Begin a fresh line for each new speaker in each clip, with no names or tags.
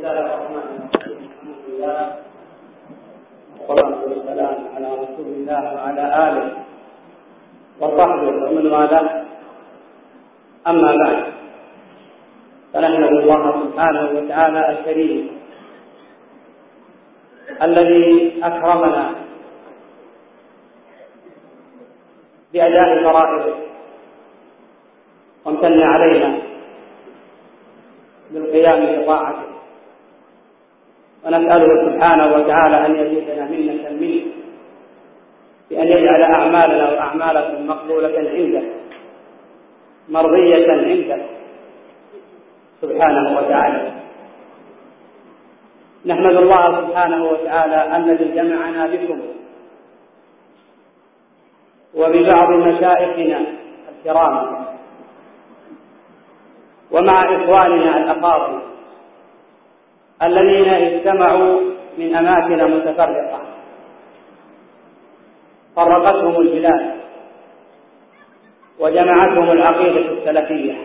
الله الرحمن الرحيم. الحمد لله والصلاة والسلام على رسول الله وعلى آله وصحبه ومن والاه. أما بعد، فنحمد الله سبحانه وتعالى الكريم الذي أكرمنا بأداء فرائضه وامتن علينا بالقيام بطاعته، ونسأله سبحانه وتعالى أن يزيدنا منة منه بأن يجعل أعمالنا وأعمالكم مقبولة عنده مرضية عنده سبحانه وتعالى. نحمد الله سبحانه وتعالى الذي جمعنا بكم وببعض مشايخنا الكرام ومع إخواننا الأفاضل الذين اجتمعوا من أماكن متفرقة فرقتهم البلاد وجمعتهم العقيدة السلفية،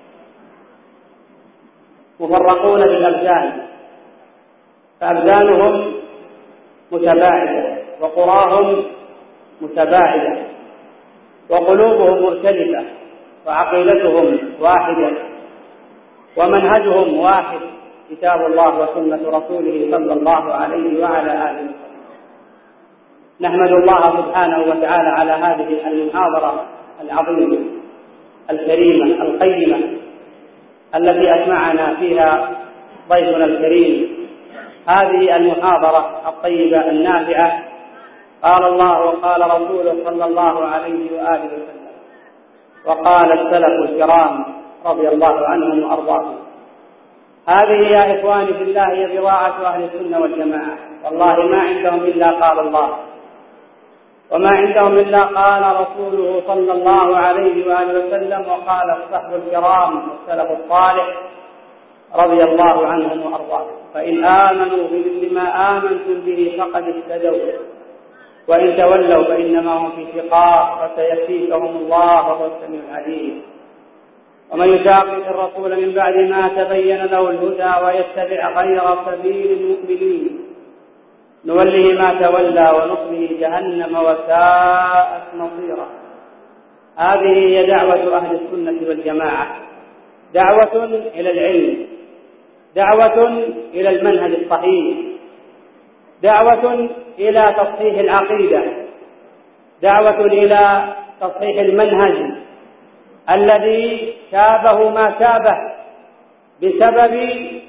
مفرقون بالأبدان، فأبدانهم متباعدة وقراهم متباعدة وقلوبهم مختلفة وعقيدتهم واحدة ومنهجهم واحد، كتاب الله وسنة رسوله صلى الله عليه وعلى آله وسلم. نحمد الله سبحانه وتعالى على هذه المحاضرة العظيمة الكريمة القيمة التي أسمعنا فيها ضيفنا الكريم هذه المحاضرة الطيبة النافعة. قال الله وقال رسوله صلى الله عليه وآله وسلم، وقال السلف الكرام رضي الله عنهم وأرضاهم. هذه يا إخواني في الله هي بضاعة أهل السنة والجماعة، والله ما عندهم إلا قال الله، وما عندهم إلا قال رسوله صلى الله عليه وآله وسلم، وقال الصحب الكرام والسلف الصالح رضي الله عنهم وأرضاهم. فإن آمنوا بمثل ما آمنتم به فقد اهتدوا، وإن تولوا فإنما هم في شقاق وسيكفيكهم الله وهو السميع العليم. ومن يشاقق الرسول من بعد ما تبين له الهدى ويتبع غير سبيل المؤمنين نوله ما تولى ونصله جهنم وساءت مصيرا. هذه هي دعوة أهل السنة والجماعة، دعوة إلى العلم، دعوة إلى المنهج الصحيح، دعوة إلى تصحيح العقيدة، دعوة إلى تصحيح المنهج الذي شابه ما شابه بسبب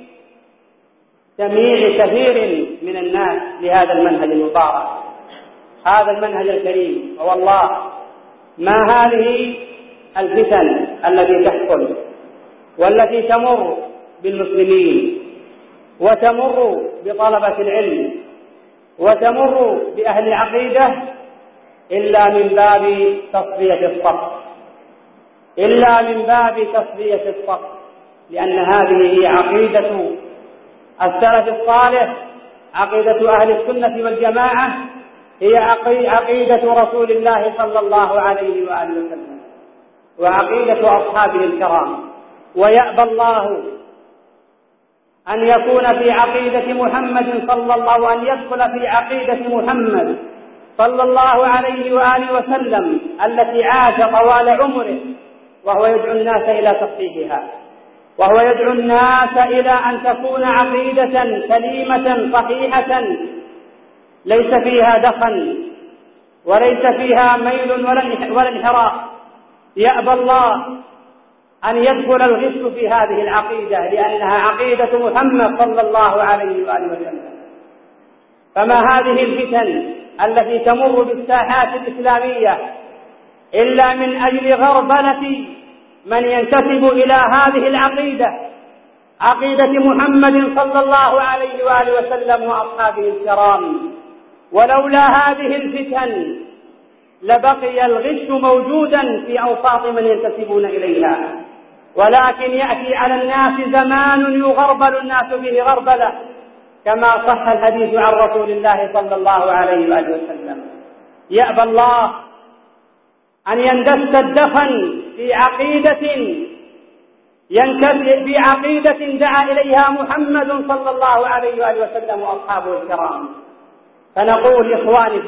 سميع كثير من الناس لهذا المنهج المبارك، هذا المنهج الكريم. والله ما هذه الفتن التي تحصل والتي تمر بالمسلمين وتمر بطلبة العلم وتمر بأهل العقيدة إلا من باب تصفية الصف، إلا من باب تصفية الصف، لأن هذه هي عقيدة السلف الصالح، عقيدة أهل السنة والجماعة، هي عقيدة رسول الله صلى الله عليه وآله وسلم وعقيدة أصحابه الكرام. ويأبى الله أن يكون في عقيدة محمد صلى الله أن يدخل في عقيدة محمد صلى الله عليه وآله وسلم التي عاش طوال عمره وهو يدعو الناس إلى تصحيحها، وهو يدعو الناس إلى أن تكون عقيدة سليمة صحيحة ليس فيها دخن وليس فيها ميل ولا انحراف. يأبى الله أن يدخل الغش في هذه العقيدة لأنها عقيدة محمد صلى الله عليه وآله وسلم. فما هذه الفتن التي تمر بالساحات الإسلامية إلا من أجل غربلة من ينتسب إلى هذه العقيدة، عقيدة محمد صلى الله عليه وآله وسلم وأصحابه الكرام. ولولا هذه الفتن لبقي الغش موجودا في أوساط من ينتسبون إليها، ولكن يأتي على الناس زمان يغربل الناس فيه غربلة، كما صح الحديث عن رسول الله صلى الله عليه وآله وسلم. يأبى الله أن يندس الدخن في عقيدة ينتفع بعقيدة دعا إليها محمد صلى الله عليه وآله وسلم وأصحابه الكرام. فنقول إخواني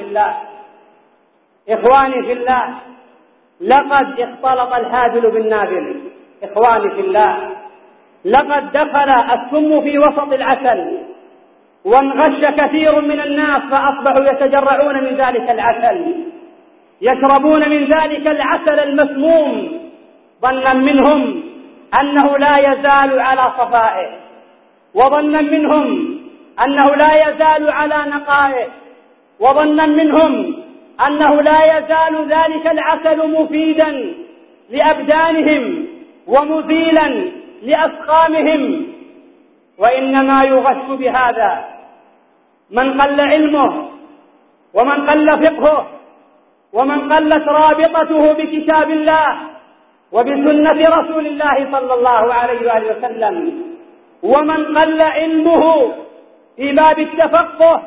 في الله، لقد اختلط الهادل بالنابل. إخواني في الله، لقد دخل السم في وسط العسل، وانغش كثير من الناس فأصبحوا يتجرعون من ذلك العسل، يشربون من ذلك العسل المسموم، ظنا منهم أنه لا يزال على صفائه، وظنا منهم أنه لا يزال على نقائه، وظنا منهم أنه لا يزال ذلك العسل مفيدا لأبدانهم ومزيلا لأسقامهم. وإنما يغش بهذا من قل علمه، ومن قل فقهه، ومن قلت رابطته بكتاب الله وبسنة رسول الله صلى الله عليه وآله وسلم، ومن قل علمه في باب التفقه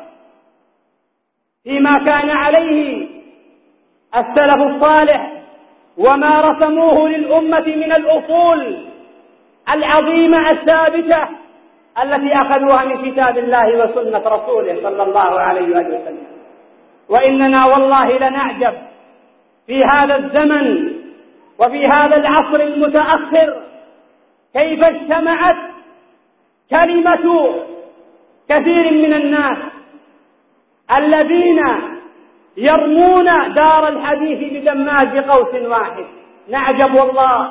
فيما كان عليه السلف الصالح وما رسموه للأمة من الأصول العظيمة الثابتة التي أخذوها من كتاب الله وسنة رسوله صلى الله عليه وآله وسلم. وإننا والله لنعجب في هذا الزمن وفي هذا العصر المتأخر كيف اجتمعت كلمة كثير من الناس الذين يرمون دار الحديث بدماج قوس واحد. نعجب والله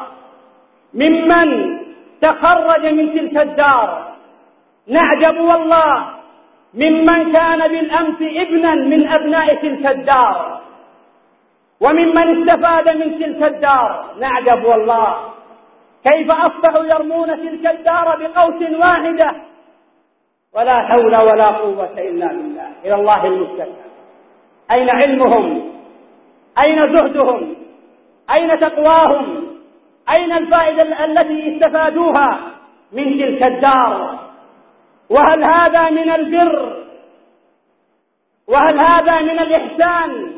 ممن تخرج من تلك الدار، نعجب والله ممن كان بالأمس ابنا من أبناء تلك الدار وممن استفاد من تلك الدار. نعجب والله كيف أصبحوا يرمون تلك الدار بقوس واحدة، ولا حول ولا قوة إلا بالله. إلى الله المستكبر. أين علمهم؟ أين زهدهم؟ أين تقواهم؟ أين الفائدة التي استفادوها من تلك الدار؟ وهل هذا من البر؟ وهل هذا من الإحسان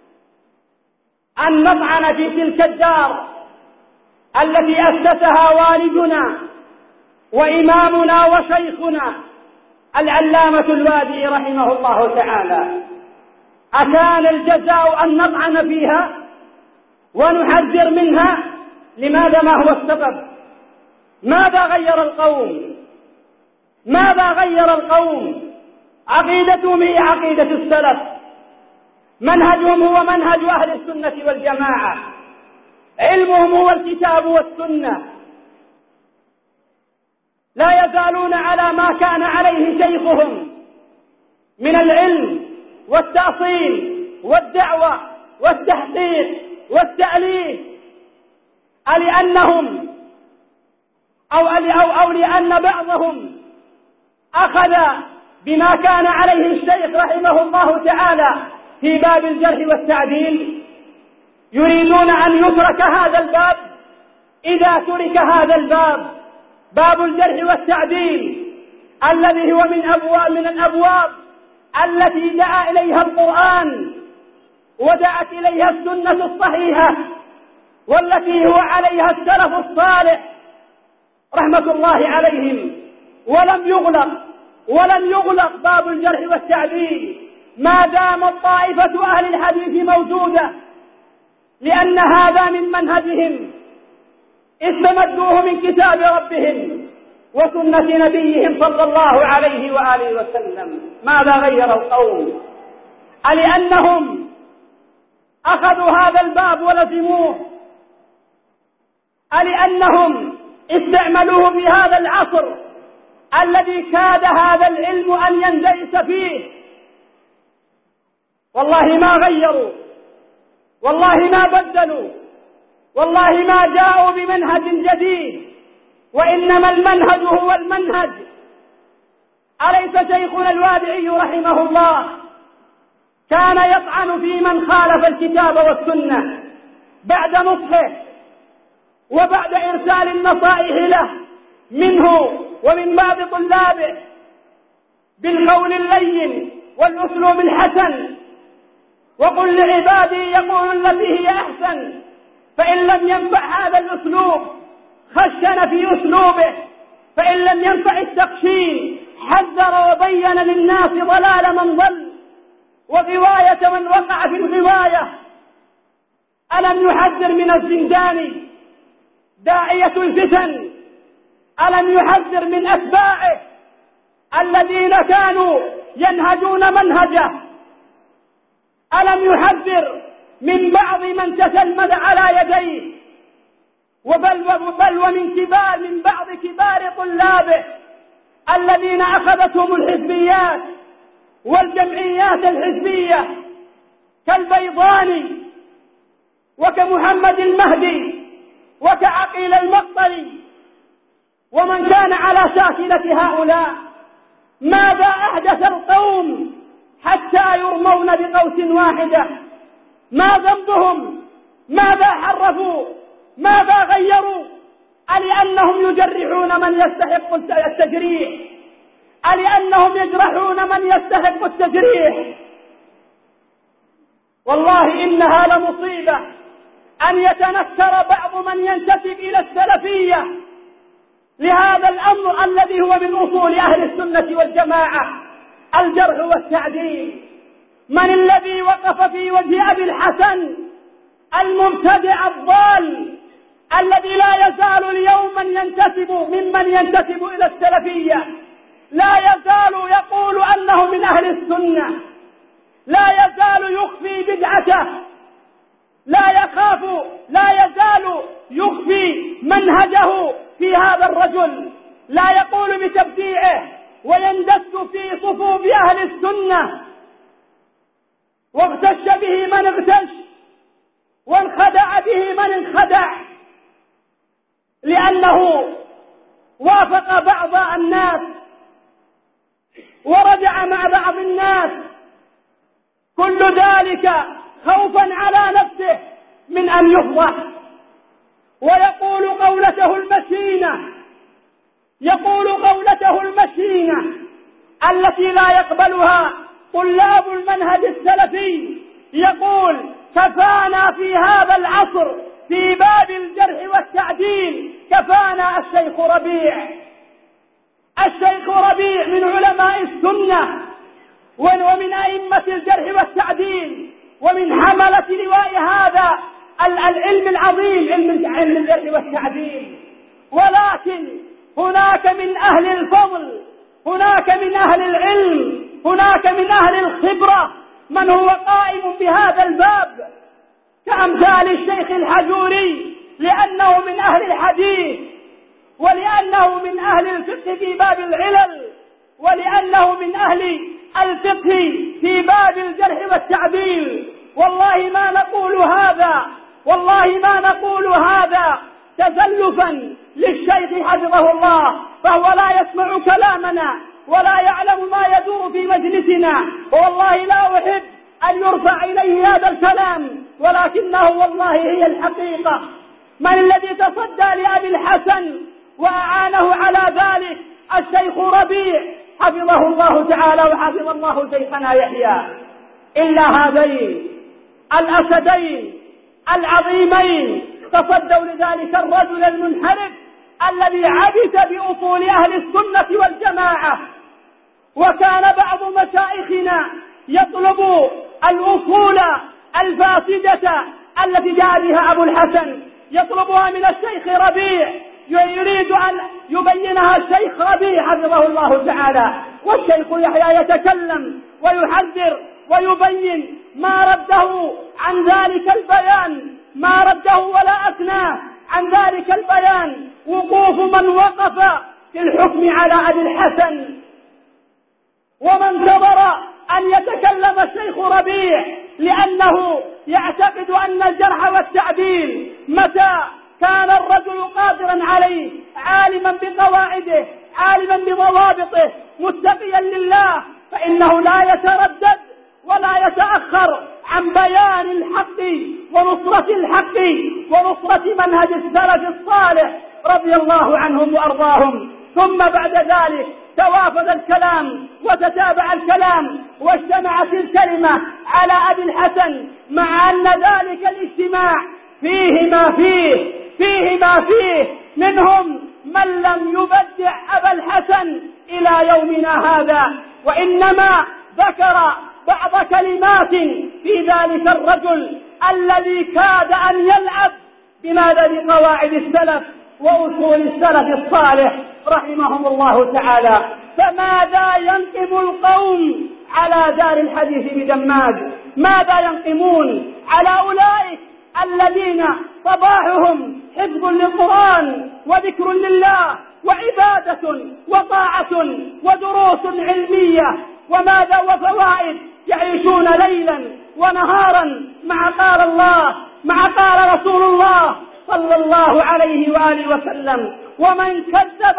أن نطعن في تلك الدار التي أسسها والدنا وإمامنا وشيخنا العلامة الوادعي رحمه الله تعالى؟ أكان الجزاء أن نطعن فيها ونحذر منها؟ لماذا؟ ما هو السبب؟ ماذا غير القوم؟ ماذا غير القوم؟ عقيدتهم هي عقيدة السلف، منهجهم هو منهج أهل السنة والجماعة، علمهم هو الكتاب والسنة، لا يزالون على ما كان عليه شيخهم من العلم والتأصيل والدعوة والتحقيق والتأليف. لأنهم أو لأن بعضهم أخذ بما كان عليه الشيخ رحمه الله تعالى في باب الجرح والتعديل، يريدون أن يترك هذا الباب. إذا ترك هذا الباب، باب الجرح والتعديل الذي هو من الأبواب التي دعا إليها القرآن ودعت إليها السنة الصحيحة والتي هو عليها السلف الصالح رحمة الله عليهم، ولم يغلق باب الجرح والتعديل ما دامت طائفة أهل الحديث موجودة، لأن هذا من منهجهم، استمدوه من كتاب ربهم وسنة نبيهم صلى الله عليه وآله وسلم. ماذا غير القوم؟ لأنهم أخذوا هذا الباب ولزموه، لأنهم استعملوه في هذا العصر الذي كاد هذا العلم أن يندرس فيه. والله ما غيروا، والله ما بدلوا، والله ما جاءوا بمنهج جديد، وإنما المنهج هو المنهج. أليس شيخنا الوادعي رحمه الله كان يطعن في من خالف الكتاب والسنة بعد نصحه وبعد إرسال النصائح له منه ومن بعض طلابه بالقول اللين والأسلوب الحسن، وقل لعبادي يقول التي هي أحسن، فإن لم ينفع هذا الأسلوب خشن في أسلوبه، فإن لم ينفع التخشين حذر وبين للناس ضلال من ضل وغواية من وقع في الغواية. ألم يحذر من الزنداني داعية الفتن؟ ألم يحذر من أتباعه الذين كانوا ينهجون منهجه؟ ألم يحذر من بعض من تسلمد على يديه وبل ومن بعض كبار طلابه الذين أخذتهم الحزبيات والجمعيات الحزبية كالبيضاني وكمحمد المهدي وكعقيل المقطري ومن كان على شاكلة هؤلاء؟ ماذا أحدث القوم حتى يرمون بقوس واحدة؟ ما ذنبهم؟ ماذا حرفوا؟ ماذا غيروا؟ ألأنهم يجرحون من يستحق التجريح؟ ألأنهم يجرحون من يستحق التجريح؟ والله إنها لمصيبة أن يتنكر بعض من ينتسب إلى السلفية لهذا الأمر الذي هو من أصول أهل السنة والجماعة، الجرح والتعديل. من الذي وقف في وجه أبي الحسن المبتدع الضال الذي لا يزال اليوم ممن ينتسب إلى السلفية لا يزال يقول أنه من أهل السنة، لا يزال يخفي بدعته، لا يزال يخفي منهجه في هذا الرجل، لا يقول بتبديعه ويندس في صفوف أهل السنة، واغتش به من اغتش وانخدع به من انخدع، لأنه وافق بعض الناس ورجع مع بعض الناس، كل ذلك خوفا على نفسه من أن يفضح. ويقول قولته المشينة التي لا يقبلها طلاب المنهج السلفي، يقول: كفانا في هذا العصر في باب الجرح والتعديل كفانا الشيخ ربيع من علماء السنة ومن أئمة الجرح والتعديل ومن حملة لواء هذا العلم العظيم، علم الجرح والتعديل. ولكن هناك من أهل الفضل، هناك من أهل العلم، هناك من أهل الخبرة من هو قائم بهذا الباب كأمثال الشيخ الحجوري، لأنه من أهل الحديث، ولأنه من أهل الفقه في باب العلل، ولأنه من أهل الفقه في باب الجرح والتعديل. والله ما نقول هذا تزلفا للشيخ حفظه الله، فهو لا يسمع كلامنا ولا يعلم ما يدور في مجلسنا، والله لا أحب أن يرفع إليه هذا الكلام، ولكنه والله هي الحقيقة. من الذي تصدى لأبي الحسن وأعانه على ذلك؟ الشيخ ربيع حفظه الله تعالى وحفظ الله شيخنا يحيى. إلا هذين الأسدين العظيمين تصدوا لذلك الرجل المنحرف الذي عبث بأصول أهل السنة والجماعة. وكان بعض مشايخنا يطلب الأصول الفاسدة التي جاء بها أبو الحسن، يطلبها من الشيخ ربيع، يريد أن يبينها الشيخ ربيع حفظه الله تعالى. والشيخ يحيى يتكلم ويحذر ويبين ما رده عن ذلك البيان، ما رده ولا أثناه عن ذلك البيان وقوف من وقف في الحكم على أبي الحسن. ومن انتظر أن يتكلم الشيخ ربيع لأنه يعتقد أن الجرح والتعديل متى كان الرجل قادرا عليه، عالما بقواعده، عالما بضوابطه، متقيا لله، فإنه لا يتردد ولا يتأخر عن بيان الحق ونصرة الحق ونصرة منهج السلف الصالح رضي الله عنهم وأرضاهم. ثم بعد ذلك توافد الكلام وتتابع الكلام واجتمعت الكلمة على أبي الحسن، مع أن ذلك الاجتماع فيه ما فيه منهم من لم يبدع أبا الحسن إلى يومنا هذا، وإنما ذكر بعض كلمات في ذلك الرجل الذي كاد أن يلعب بقواعد السلف وأصول السلف الصالح رحمهم الله تعالى. فماذا ينقم القوم على دار الحديث بدماج؟ ماذا ينقمون على أولئك الذين صباحهم حفظ للقرآن وذكر لله وعبادة وطاعة ودروس علمية وماذا وفوائد، يعيشون ليلا ونهارا مع قال الله مع قال رسول الله صلى الله عليه وآله وسلم. ومن كذب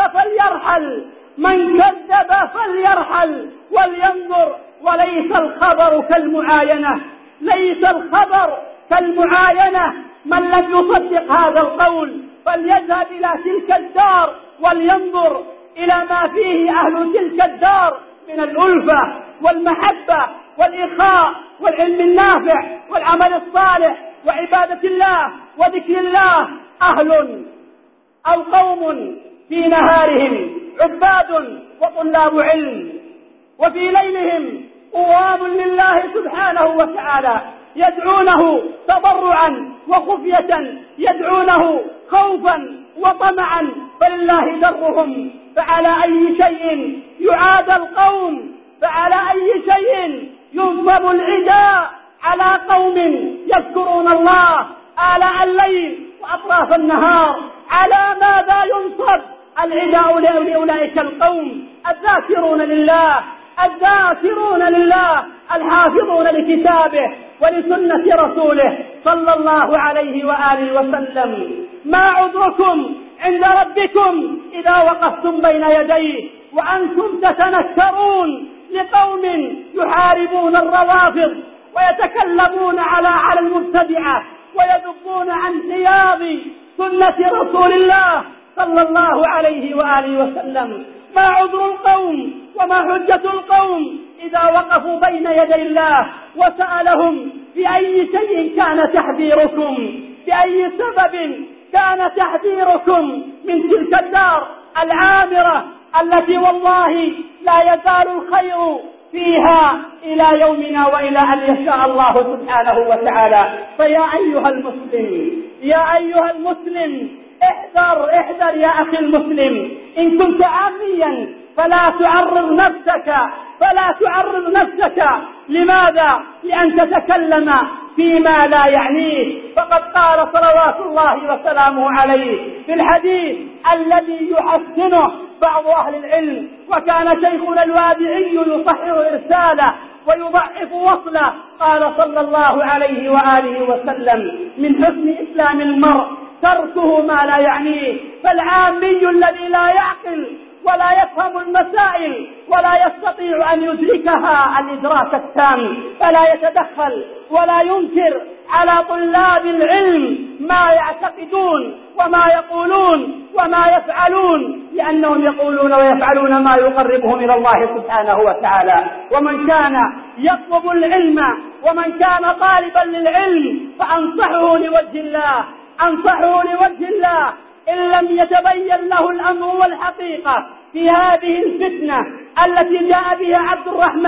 فليرحل ولينظر. وليس الخبر كالمعاينة. من لم يصدق هذا القول فليذهب إلى تلك الدار ولينظر إلى ما فيه أهل تلك الدار من الألفة والمحبة والإخاء والعلم النافع والعمل الصالح وعبادة الله وذكر الله. أهل أو قوم في نهارهم عباد وطلاب علم، وفي ليلهم قوام لله سبحانه وتعالى، يدعونه تضرعا وخفية، يدعونه خوفا وطمعا، فلله درهم. فعلى أي شيء يعاد القوم، فعلى أي شيء ينصب العداء على قوم يذكرون الله آلاء الليل وأطراف النهار؟ على ماذا ينصب العداء لأولئك القوم الذاكرون لله الحافظون لكتابه ولسنة رسوله صلى الله عليه وآله وسلم؟ ما عذركم عند ربكم إذا وقفتم بين يديه وأنتم تتنكرون لقوم يحاربون الروافض ويتكلمون على المبتدعة ويذبون عن حياض سنة رسول الله صلى الله عليه وآله وسلم؟ ما عذر القوم وما حجة القوم إذا وقفوا بين يدي الله وسألهم بأي شيء كان تحذيركم، بأي سبب كان تحذيركم من تلك الدار العامرة التي والله لا يزال الخير فيها إلى يومنا وإلى أن يشاء الله سبحانه وتعالى. فيا أيها المسلم احذر يا أخي المسلم. إن كنت عاميا فلا تعرض نفسك. لماذا؟ لأن تتكلم فيما لا يعنيه. فقد قال صلوات الله وسلامه عليه في الحديث الذي يحسنه بعض أهل العلم، وكان شيخنا الوادعي يصحح إرساله ويضعف وصله، قال صلى الله عليه وآله وسلم: من حسن إسلام المرء تركه ما لا يعنيه. فالعامي الذي لا يعقل ولا يفهم المسائل ولا يستطيع أن يدركها الإدراك التام فلا يتدخل ولا ينكر على طلاب العلم ما يعتقدون وما يقولون وما يفعلون، لأنهم يقولون ويفعلون ما يقربهم إلى الله سبحانه وتعالى. ومن كان يطلب العلم ومن كان طالبا للعلم فأنصحه لوجه الله إن لم يتبين له الأمر والحقيقة في هذه الفتنة التي جاء بها عبد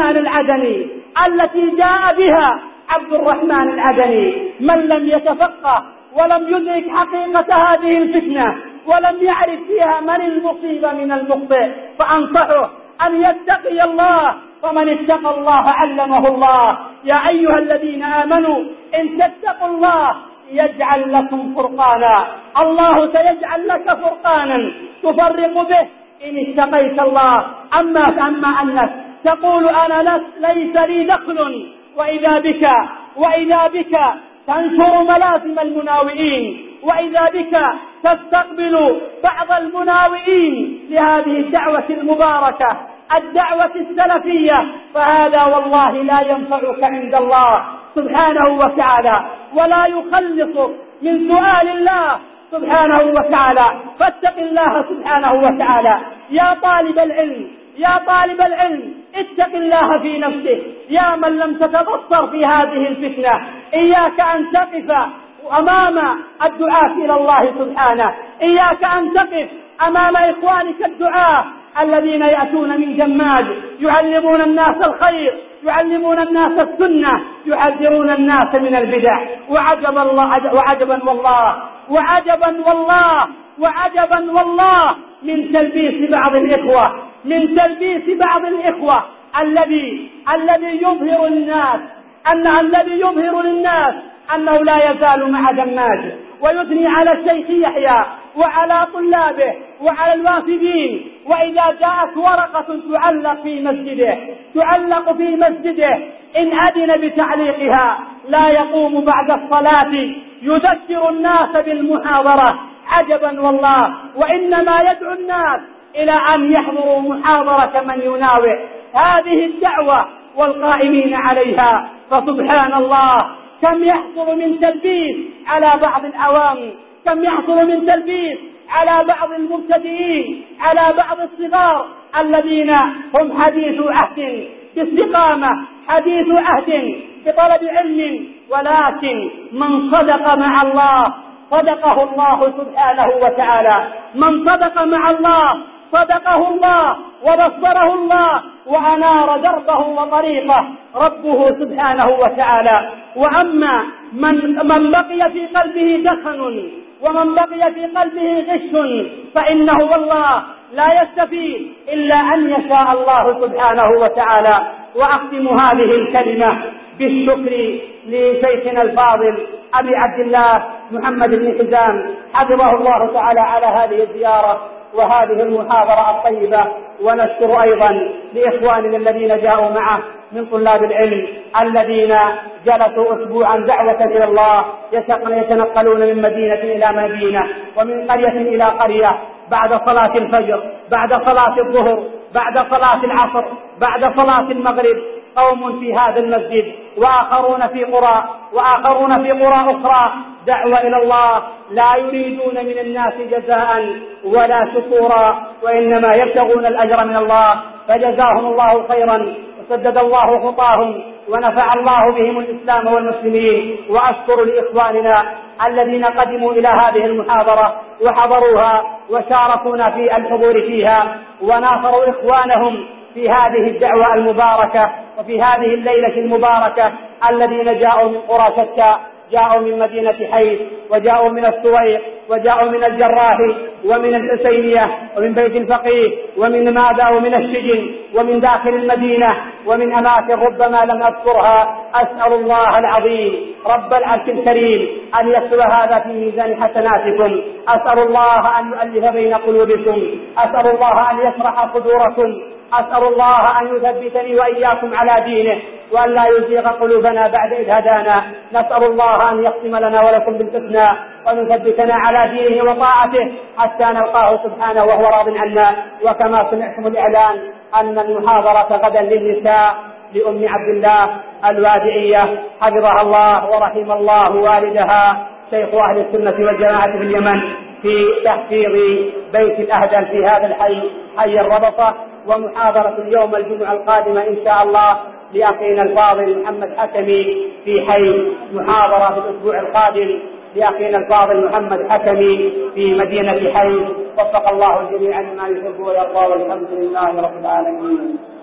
الرحمن العدني. من لم يتفقه ولم يدرك حقيقة هذه الفتنة ولم يعرف فيها من المصيب من المخطئ فأنصحه أن يتقي الله، فمن اتقى الله علمه الله. يا أيها الذين آمنوا إن تتقوا الله يجعل لكم فرقانا. الله سيجعل لك فرقانا تفرق به إن اتقيت الله. أما أنك تقول أنا ليس لي دخل، وإذا بك تنشر ملازم المناوئين، وإذا بك تستقبل بعض المناوئين لهذه الدعوة المباركة، الدعوة السلفية، فهذا والله لا ينفعك عند الله سبحانه وتعالى ولا يخلصك من سؤال الله سبحانه وتعالى. فاتق الله سبحانه وتعالى. يا طالب العلم اتق الله في نفسك. يا من لم تتبصر في هذه الفتنة، إياك أن تقف أمام الدعاة إلى الله سبحانه. إياك أن تقف أمام إخوانك الدعاة الذين يأتون من جماد يعلمون الناس الخير، يعلمون الناس السنة، يحذرون الناس من البدع. وعجبا والله من تلبيس بعض الإخوة الذي يظهر للناس أنه لا يزال مع دماج، ويثني على الشيخ يحيى وعلى طلابه وعلى الوافدين. وإذا جاءت ورقة تعلق في مسجده إن أذن بتعليقها لا يقوم بعد الصلاة يذكر الناس بالمحاضرة. عجبا والله. وإنما يدعو الناس إلى أن يحضروا محاضرة من يناوئ هذه الدعوة والقائمين عليها. فسبحان الله، كم يحصل من تلبيس على بعض العوام، كم يحصل من تلبيس على بعض المبتدئين، على بعض الصغار الذين هم حديث عهد باستقامة، حديث عهد بطلب علم. ولكن من صدق مع الله صدقه الله سبحانه وتعالى. من صدق مع الله صدقه الله وبصره الله وأنار دربه وطريقه ربه سبحانه وتعالى. وأما من بقي في قلبه دخن ومن بقي في قلبه غش فإنه والله لا يستفيد إلا أن يشاء الله سبحانه وتعالى. وأختم هذه الكلمة بالشكر لشيخنا الفاضل أبي عبد الله محمد بن حزام حفظه الله تعالى على هذه الزيارة وهذه المحاضرة الطيبة. ونشكر أيضا لإخواننا الذين جاءوا معه من طلاب العلم الذين جلسوا أسبوعا دعوة إلى الله، يتنقلون من مدينة إلى مدينة ومن قرية إلى قرية بعد صلاة الفجر، بعد صلاة الظهر، بعد صلاة العصر، بعد صلاة المغرب. قوم في هذا المسجد وآخرون في قرى أخرى دعوة إلى الله، لا يريدون من الناس جزاء ولا شكورا، وإنما يبتغون الأجر من الله. فجزاهم الله خيرا وسدد الله خطاهم ونفع الله بهم الإسلام والمسلمين. وأشكر لإخواننا الذين قدموا إلى هذه المحاضرة وحضروها وشاركونا في الحضور فيها، وناصروا إخوانهم في هذه الدعوة المباركة وفي هذه الليلة المباركة الذين جاءوا من قرى شتى، جاءوا من مدينة حيث، وجاءوا من السويق، وجاءوا من الجراح، ومن الحسينية، ومن بيت الفقيه، ومن ماذا، ومن السجن، ومن داخل المدينة، ومن أماكن ربما لم أذكرها. أسأل الله العظيم رب العرش الكريم أن يكتب هذا في ميزان حسناتكم. أسأل الله أن يؤلف بين قلوبكم، أسأل الله أن يشرح صدوركم، أسأل الله أن يثبتني وإياكم على دينه وأن لا يزيغ قلوبنا بعد إذ هدانا. نسأل الله أن يختم لنا ولكم بالحسنى وأن يثبتنا على دينه وطاعته حتى نلقاه سبحانه وهو راض عنا. وكما سمعتم الإعلان أن المحاضرة غدا للنساء لأم عبد الله الوادعية حفظها الله ورحم الله والدها، شيخ أهل السنة والجماعة في اليمن، في تحفيظ بيت الأهدل في هذا الحي، حي الربطة. ومحاضرة اليوم الجمعة القادمة إن شاء الله لأخينا الفاضل محمد حكمي في حي، محاضرة في الأسبوع القادم لأخينا الفاضل محمد حكمي في مدينة حي. وفق الله الجميع لما يحب ويرضى، والحمد لله رب العالمين.